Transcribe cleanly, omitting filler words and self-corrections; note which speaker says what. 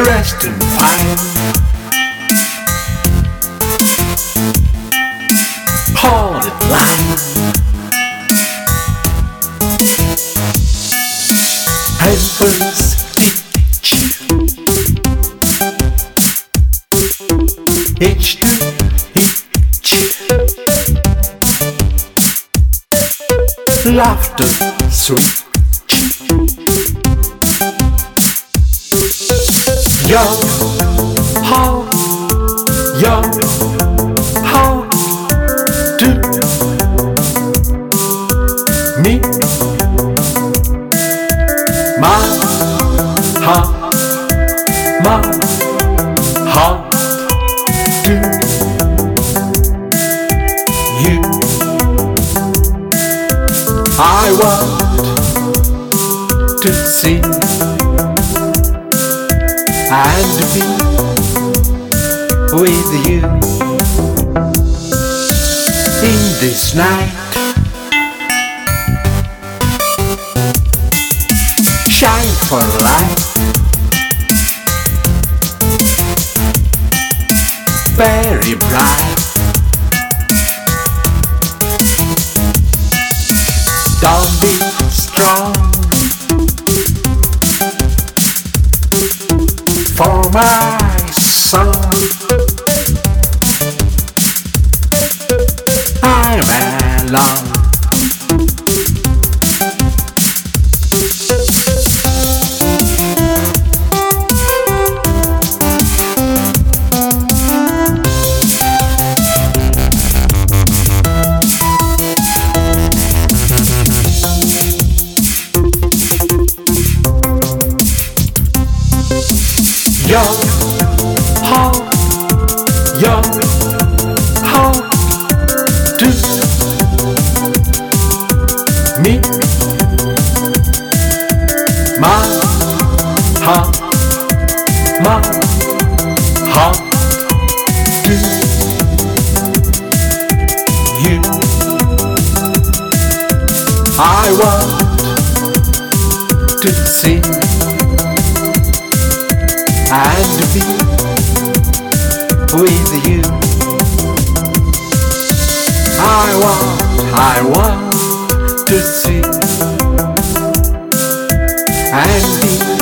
Speaker 1: resting fine. Hold it line. Heaven's ditch. Hitch to hitch. Laughter switch. Young, how to me, my heart to you. I want to see and be with you in this night. Shine for light, very bright. Don't be strong for my son. I'm alone. Young, how to me, my heart to you. I want to see and be with you. I want to see and be